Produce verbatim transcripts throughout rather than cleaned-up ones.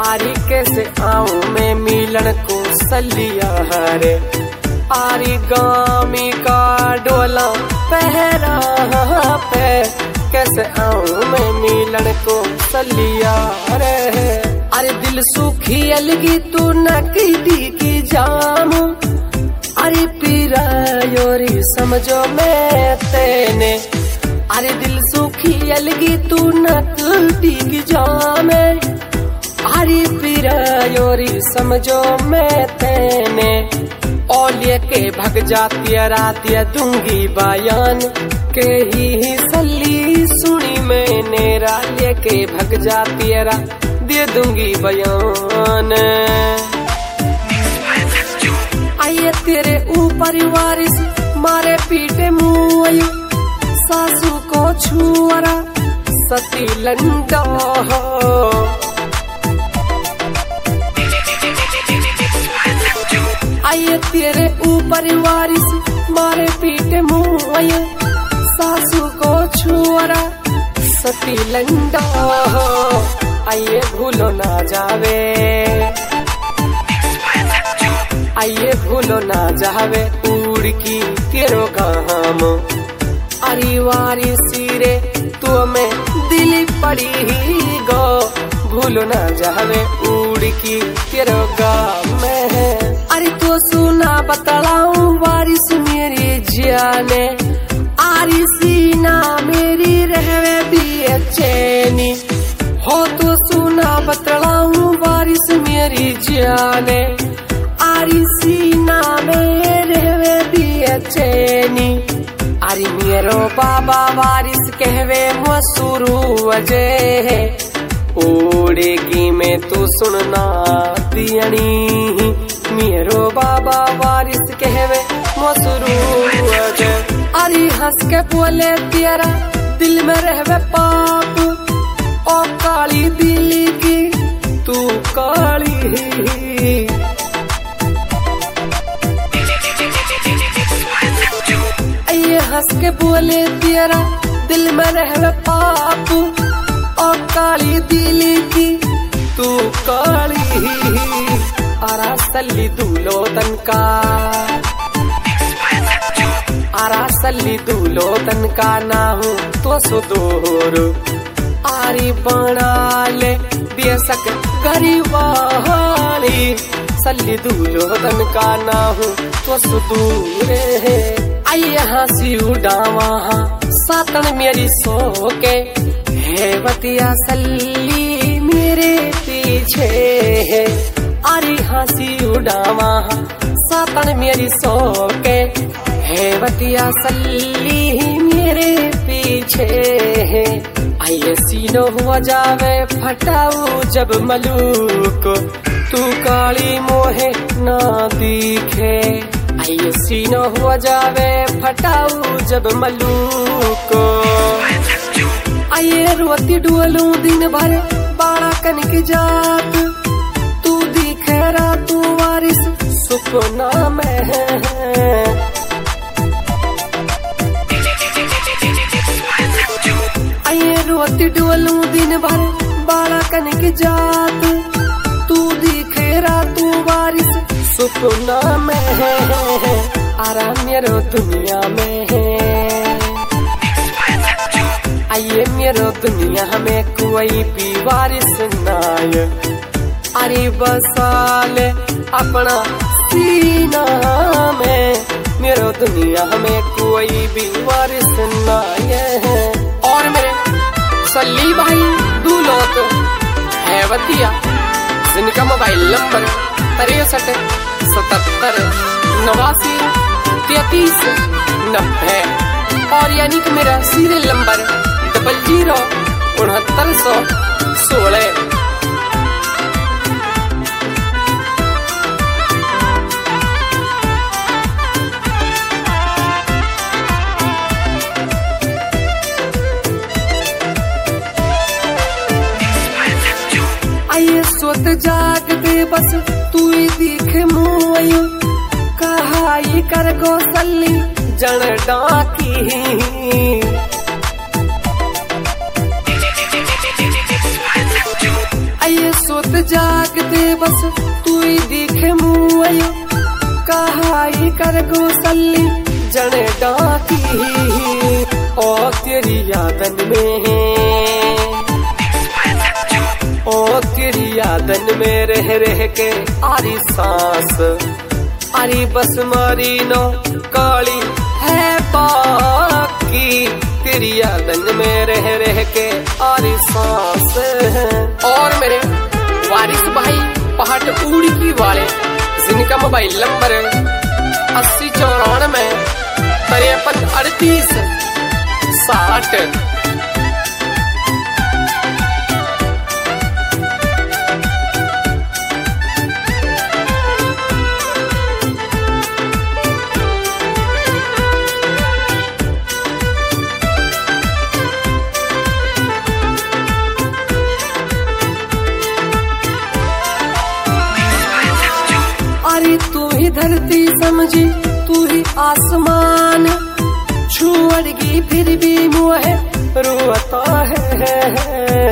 आरी कैसे आऊं मैं मिलन को सलिया रे, आरी गामी का डोला पहरा पे, कैसे आऊं मैं मिलन को सलिया रे। अरे दिल सूखी अलगी तू नकदी की जाम, अरे पीरा योरी समझो मैं तेने, अरे दिल सूखी अलगी तू नकदी की जाम, अरे पीरा योरी समझो मैं तेने। और लेके भग जाती रात दूंगी बयान के ही सली सुनी मैंने, रा लेके भग जाती रात दे दूंगी बयान। आइए तेरे ऊपर वारिस मारे पीटे मुँह, सासू को छुआरा सती लंडा हो। आइए तेरे ऊपर वारिस मारे पीटे मुँह, सासू को छुआरा सती लंडा हो। आइए भूलो ना जावे, आइए भूलो ना जावे उड़ की तेरो काम, अरे वारी सिरे तू में दिल पड़ी गो, भूलो ना जावे उड़ की तेरो गाम में। अरे तो सुना बतलाऊं वारिस मेरी जाने, आरी सीना मेरी रहवे भी चैनी हो, तो सुना बतलाऊं वारिस मेरी जाने, आरी सीना मेरे वे भी चैनी। अरे मेरो बाबा वारिस कहवे मसूरू अजय, ओड़ेगी में तू सुनना दियनी, मेरो बाबा वारिस कहवे मसूरू अजय। अरे हंस के बोले तेरा दिल में रहवे पाप, ओ काली दिल की तू काली, हंस के बोले तेरा दिल में रहवे पाप, और काली दिल की तू काली। आरा सल्ली दूलो तनका, आरा सल्ली दूलो तनका ना हूँ तो सुदूर, आरी बना ले बेसक गरीबाली, सल्ली दूलो तनका ना हूँ तो सुदूर है। आइए हंसी उड़ावा सातन मेरी सो के, है बतिया सल्ली मेरे पीछे है, अरे हंसी उड़ावा सातन मेरी सो के, है बतिया सल्ली मेरे पीछे है। आइए सीनो हुआ जावे फटाऊ जब मलूक, तू काली मोहे ना दिखे, आइए सीनो हुआ जावे फटाऊ जब मलूक। आइए रोती डुअलू दिन भर बाड़ा कन की जात, तू दिखे रातू वारिस सुपना में। आइए रोती डुअलू दिन भर बाड़ा कन की जात, तू दिखे रातू वारिस सुपना में है, आराम मेरो दुनिया में है। आइए मेरो दुनिया में कोई भी वारिस नाय, अरे बसाले अपना सीना में, मेरो दुनिया में कोई भी वारिस नाय है। और मेरे सल्ली भाई दूलोत है वतिया, जिनका मोबाइल नंबर तिरसठ सतहत्तर नवासी तैतीस नब्बे, और यानी कि मेरा सीरियल नंबर डबल जीरो उनहत्तर सौ सोलह। आइए सोत जागते बस तू ही दिखे मुँह, कहा ये कर गो सल्ली जन डाकी, आइए सो सोत जागते बस तू ही दिखे मुँह कहाई कर गोसली जने डाकी ओ तेरी यादन में ओ तेरी यादन में रह रह के आरी सांस आरी बस मारी नो काली है बाकी तेरी यादन में रह रह के आरी सांस। और मेरे वारिस भाई पहाड़ उड़ी वाले जिनका मोबाइल नंबर अस्सी चौरानवे तिरपन अड़तीस साठ। अरे तू ही धरती समझी तू ही आसमान छुड़गी फिर भी मुँह रोता है।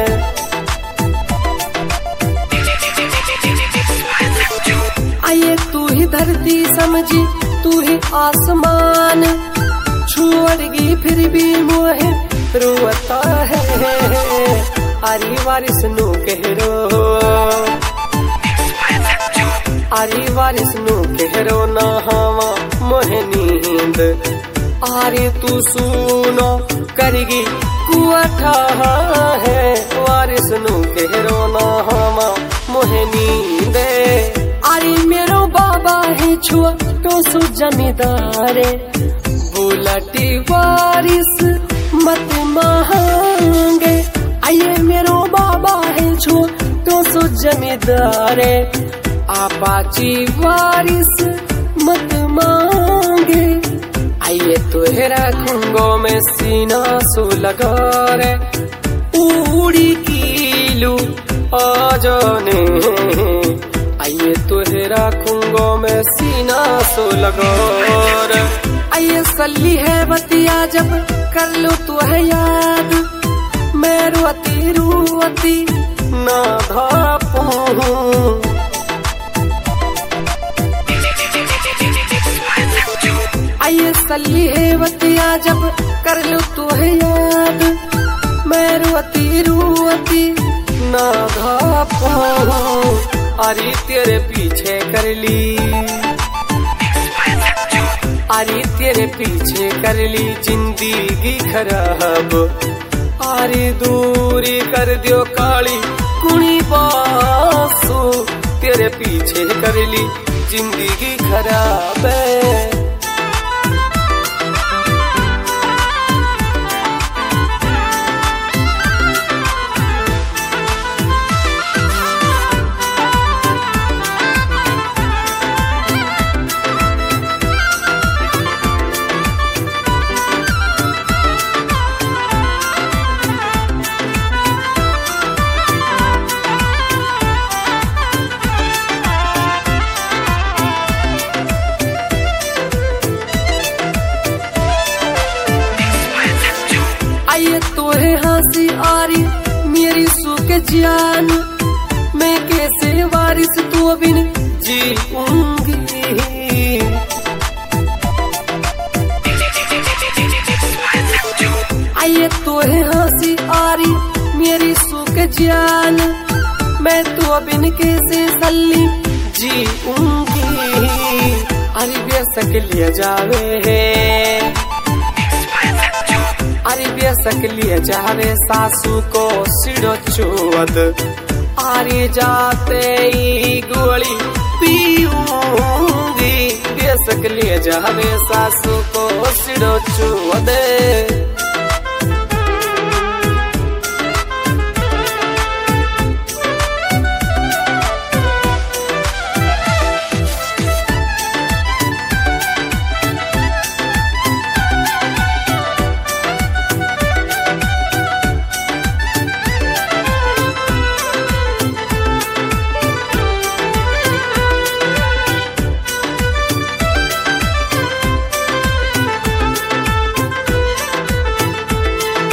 आइए तू ही धरती समझी तू ही आसमान छुड़गी फिर भी मुँह रोता है। अरे वारिस नु कहरो आरी वारिस नु कहरो ना हवा मोहे नींद आरे तू सुनो करेगी कुआठा है। वारिस नु कहरो ना हवा मोहे नींद आरी मेरो बाबा है छुआ तो सु जमींदारे बुलटी वारिस मत मांगे। आइए मेरो बाबा है छुआ तो सु जमींदारे आपाची वारिस मत मांगे। आइए तुहरा खुंगो में सीना सो लगा रे उड़ी कीलू आजाने। आइए तुहरा खुंगो में सीना सो लगा रे। आइए सल्ली है बतिया जब कर लो तू है याद मैं रोती रोती ना धापू। आइए सल्ली है बतिया जब कर लो तू है याद मैं रोती रोती ना घापू। अरे तेरे पीछे कर ली अरे तेरे पीछे कर ली जिंदगी खराब। अरे दूरी कर दियो काली कुणी बासु तेरे पीछे कर ली जिंदगी खराब है। आइए तोहे हंसी आरी मेरी सुख जान मैं कैसे वारिस तू बिन जीऊंगी। आइए तोहे हंसी आरी मेरी सुख जान मैं तू बिन कैसे सल्ली जीऊंगी। अरे बेसक लिया जावे है अरे बेसक लिए जावे सासू को सिड़ो चुवद। आरे जाते ही गोली पीऊंगी बेसक लिए जावे सासू को सिड़ो चुवद।